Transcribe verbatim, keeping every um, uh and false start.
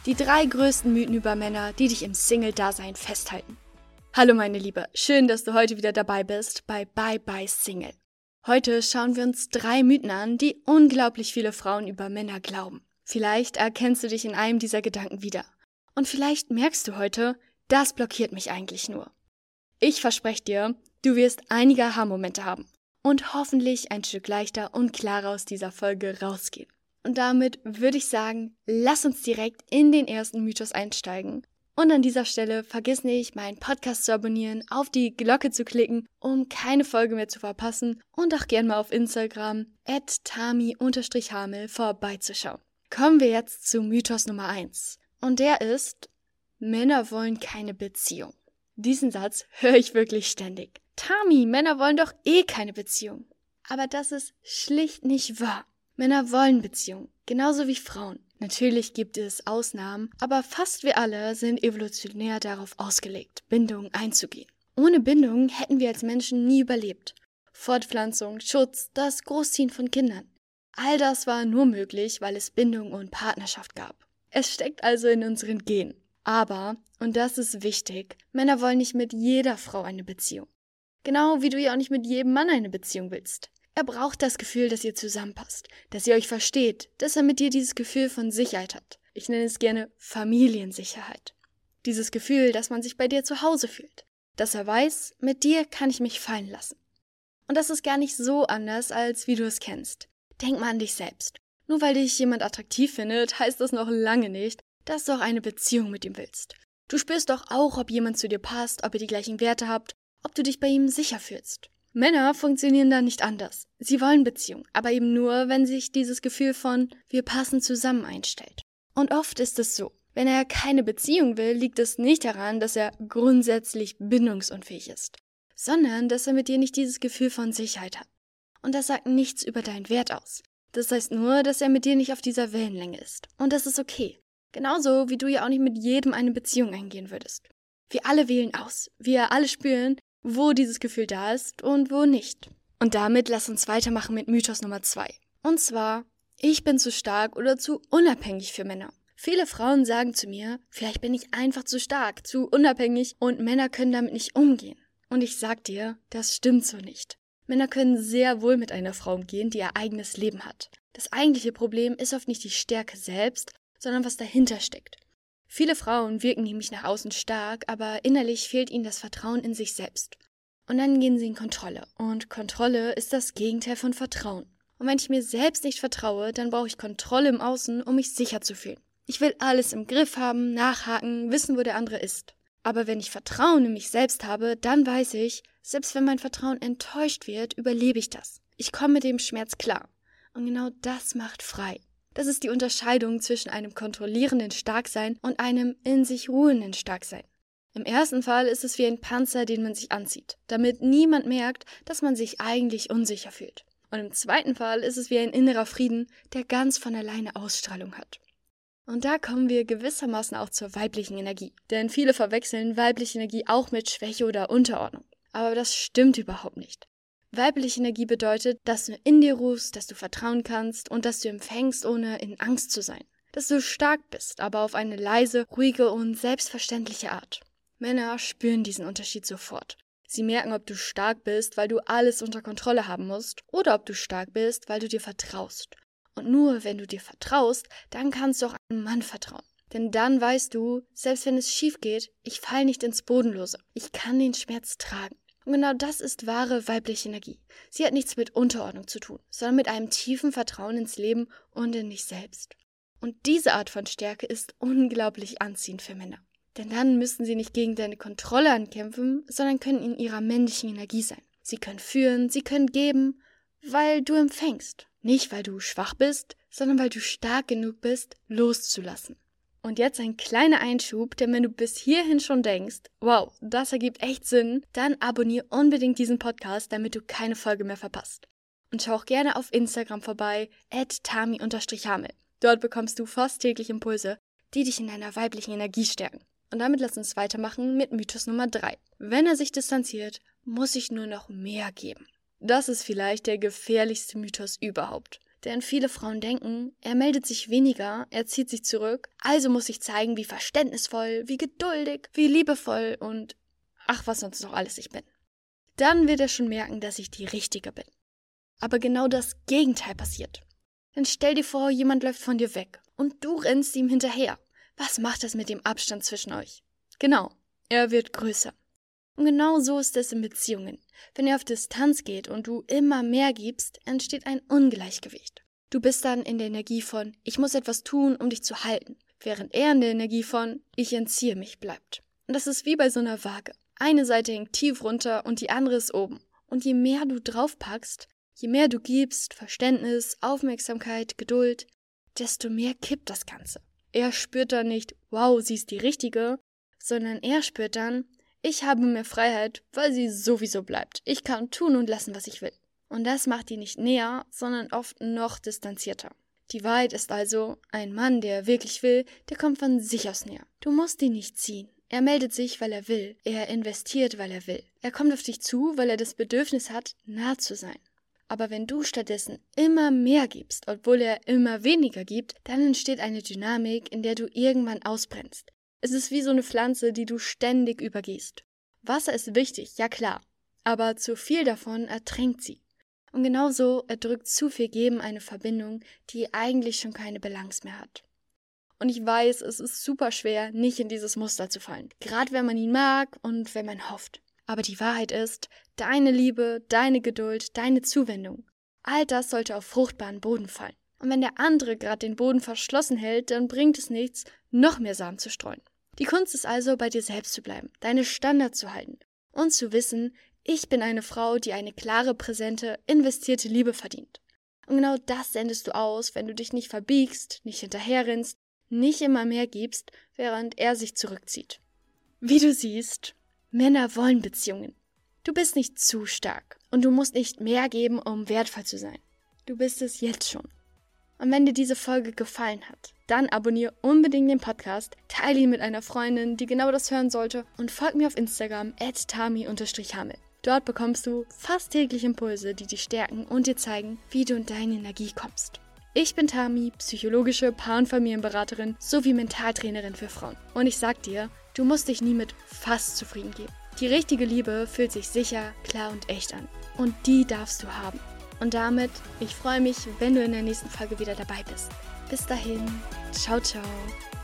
Die drei größten Mythen über Männer, die dich im Single-Dasein festhalten. Hallo meine Liebe, schön, dass du heute wieder dabei bist bei Bye Bye Single. Heute schauen wir uns drei Mythen an, die unglaublich viele Frauen über Männer glauben. Vielleicht erkennst du dich in einem dieser Gedanken wieder. Und vielleicht merkst du heute, das blockiert mich eigentlich nur. Ich verspreche dir, du wirst einige Aha-Momente haben und hoffentlich ein Stück leichter und klarer aus dieser Folge rausgehen. Und damit würde ich sagen, lass uns direkt in den ersten Mythos einsteigen. Und an dieser Stelle vergiss nicht, meinen Podcast zu abonnieren, auf die Glocke zu klicken, um keine Folge mehr zu verpassen und auch gerne mal auf Instagram at tami hamel vorbeizuschauen. Kommen wir jetzt zu Mythos Nummer eins. Und der ist, Männer wollen keine Beziehung. Diesen Satz höre ich wirklich ständig. Tami, Männer wollen doch eh keine Beziehung. Aber das ist schlicht nicht wahr. Männer wollen Beziehung, genauso wie Frauen. Natürlich gibt es Ausnahmen, aber fast wir alle sind evolutionär darauf ausgelegt, Bindungen einzugehen. Ohne Bindung hätten wir als Menschen nie überlebt. Fortpflanzung, Schutz, das Großziehen von Kindern. All das war nur möglich, weil es Bindung und Partnerschaft gab. Es steckt also in unseren Genen. Aber, und das ist wichtig, Männer wollen nicht mit jeder Frau eine Beziehung. Genau wie du ja auch nicht mit jedem Mann eine Beziehung willst. Er braucht das Gefühl, dass ihr zusammenpasst, dass ihr euch versteht, dass er mit dir dieses Gefühl von Sicherheit hat. Ich nenne es gerne Familiensicherheit. Dieses Gefühl, dass man sich bei dir zu Hause fühlt. Dass er weiß, mit dir kann ich mich fallen lassen. Und das ist gar nicht so anders, als wie du es kennst. Denk mal an dich selbst. Nur weil dich jemand attraktiv findet, heißt das noch lange nicht, dass du auch eine Beziehung mit ihm willst. Du spürst doch auch, ob jemand zu dir passt, ob ihr die gleichen Werte habt, ob du dich bei ihm sicher fühlst. Männer funktionieren da nicht anders. Sie wollen Beziehung, aber eben nur, wenn sich dieses Gefühl von wir passen zusammen einstellt. Und oft ist es so, wenn er keine Beziehung will, liegt es nicht daran, dass er grundsätzlich bindungsunfähig ist, sondern dass er mit dir nicht dieses Gefühl von Sicherheit hat. Und das sagt nichts über deinen Wert aus. Das heißt nur, dass er mit dir nicht auf dieser Wellenlänge ist. Und das ist okay. Genauso wie du ja auch nicht mit jedem eine Beziehung eingehen würdest. Wir alle wählen aus. Wir alle spüren, wo dieses Gefühl da ist und wo nicht. Und damit lass uns weitermachen mit Mythos Nummer zwei. Und zwar, ich bin zu stark oder zu unabhängig für Männer. Viele Frauen sagen zu mir, vielleicht bin ich einfach zu stark, zu unabhängig und Männer können damit nicht umgehen. Und ich sag dir, das stimmt so nicht. Männer können sehr wohl mit einer Frau umgehen, die ihr eigenes Leben hat. Das eigentliche Problem ist oft nicht die Stärke selbst, sondern was dahinter steckt. Viele Frauen wirken nämlich nach außen stark, aber innerlich fehlt ihnen das Vertrauen in sich selbst. Und dann gehen sie in Kontrolle. Und Kontrolle ist das Gegenteil von Vertrauen. Und wenn ich mir selbst nicht vertraue, dann brauche ich Kontrolle im Außen, um mich sicher zu fühlen. Ich will alles im Griff haben, nachhaken, wissen, wo der andere ist. Aber wenn ich Vertrauen in mich selbst habe, dann weiß ich, selbst wenn mein Vertrauen enttäuscht wird, überlebe ich das. Ich komme mit dem Schmerz klar. Und genau das macht frei. Das ist die Unterscheidung zwischen einem kontrollierenden Starksein und einem in sich ruhenden Starksein. Im ersten Fall ist es wie ein Panzer, den man sich anzieht, damit niemand merkt, dass man sich eigentlich unsicher fühlt. Und im zweiten Fall ist es wie ein innerer Frieden, der ganz von alleine Ausstrahlung hat. Und da kommen wir gewissermaßen auch zur weiblichen Energie. Denn viele verwechseln weibliche Energie auch mit Schwäche oder Unterordnung. Aber das stimmt überhaupt nicht. Weibliche Energie bedeutet, dass du in dir ruhst, dass du vertrauen kannst und dass du empfängst, ohne in Angst zu sein. Dass du stark bist, aber auf eine leise, ruhige und selbstverständliche Art. Männer spüren diesen Unterschied sofort. Sie merken, ob du stark bist, weil du alles unter Kontrolle haben musst, oder ob du stark bist, weil du dir vertraust. Und nur wenn du dir vertraust, dann kannst du auch einem Mann vertrauen. Denn dann weißt du, selbst wenn es schief geht, ich falle nicht ins Bodenlose. Ich kann den Schmerz tragen. Und genau das ist wahre weibliche Energie. Sie hat nichts mit Unterordnung zu tun, sondern mit einem tiefen Vertrauen ins Leben und in dich selbst. Und diese Art von Stärke ist unglaublich anziehend für Männer. Denn dann müssen sie nicht gegen deine Kontrolle ankämpfen, sondern können in ihrer männlichen Energie sein. Sie können führen, sie können geben, weil du empfängst. Nicht, weil du schwach bist, sondern weil du stark genug bist, loszulassen. Und jetzt ein kleiner Einschub, denn wenn du bis hierhin schon denkst, wow, das ergibt echt Sinn, dann abonniere unbedingt diesen Podcast, damit du keine Folge mehr verpasst. Und schau auch gerne auf Instagram vorbei, at tami hamel. Dort bekommst du fast täglich Impulse, die dich in deiner weiblichen Energie stärken. Und damit lass uns weitermachen mit Mythos Nummer drei. Wenn er sich distanziert, muss ich nur noch mehr geben. Das ist vielleicht der gefährlichste Mythos überhaupt. Während viele Frauen denken, er meldet sich weniger, er zieht sich zurück, also muss ich zeigen, wie verständnisvoll, wie geduldig, wie liebevoll und ach, was sonst noch alles ich bin. Dann wird er schon merken, dass ich die Richtige bin. Aber genau das Gegenteil passiert. Dann stell dir vor, jemand läuft von dir weg und du rennst ihm hinterher. Was macht das mit dem Abstand zwischen euch? Genau, er wird größer. Und genau so ist es in Beziehungen. Wenn er auf Distanz geht und du immer mehr gibst, entsteht ein Ungleichgewicht. Du bist dann in der Energie von, ich muss etwas tun, um dich zu halten, während er in der Energie von, ich entziehe mich bleibt. Und das ist wie bei so einer Waage. Eine Seite hängt tief runter und die andere ist oben. Und je mehr du draufpackst, je mehr du gibst, Verständnis, Aufmerksamkeit, Geduld, desto mehr kippt das Ganze. Er spürt dann nicht, wow, sie ist die Richtige, sondern er spürt dann, ich habe mehr Freiheit, weil sie sowieso bleibt. Ich kann tun und lassen, was ich will. Und das macht ihn nicht näher, sondern oft noch distanzierter. Die Wahrheit ist also, ein Mann, der wirklich will, der kommt von sich aus näher. Du musst ihn nicht ziehen. Er meldet sich, weil er will. Er investiert, weil er will. Er kommt auf dich zu, weil er das Bedürfnis hat, nah zu sein. Aber wenn du stattdessen immer mehr gibst, obwohl er immer weniger gibt, dann entsteht eine Dynamik, in der du irgendwann ausbrennst. Es ist wie so eine Pflanze, die du ständig übergießt. Wasser ist wichtig, ja klar, aber zu viel davon ertränkt sie. Und genauso erdrückt zu viel Geben eine Verbindung, die eigentlich schon keine Balance mehr hat. Und ich weiß, es ist super schwer, nicht in dieses Muster zu fallen, gerade wenn man ihn mag und wenn man hofft. Aber die Wahrheit ist, deine Liebe, deine Geduld, deine Zuwendung, all das sollte auf fruchtbaren Boden fallen. Und wenn der andere gerade den Boden verschlossen hält, dann bringt es nichts, noch mehr Samen zu streuen. Die Kunst ist also, bei dir selbst zu bleiben, deine Standards zu halten und zu wissen, ich bin eine Frau, die eine klare, präsente, investierte Liebe verdient. Und genau das sendest du aus, wenn du dich nicht verbiegst, nicht hinterherrennst, nicht immer mehr gibst, während er sich zurückzieht. Wie du siehst, Männer wollen Beziehungen. Du bist nicht zu stark und du musst nicht mehr geben, um wertvoll zu sein. Du bist es jetzt schon. Und wenn dir diese Folge gefallen hat, dann abonniere unbedingt den Podcast, teile ihn mit einer Freundin, die genau das hören sollte und folg mir auf Instagram at tami unterstrich hamel. Dort bekommst du fast täglich Impulse, die dich stärken und dir zeigen, wie du in deine Energie kommst. Ich bin Tami, psychologische Paar- und Familienberaterin sowie Mentaltrainerin für Frauen. Und ich sag dir, du musst dich nie mit fast zufrieden geben. Die richtige Liebe fühlt sich sicher, klar und echt an. Und die darfst du haben. Und damit, ich freue mich, wenn du in der nächsten Folge wieder dabei bist. Bis dahin, ciao, ciao.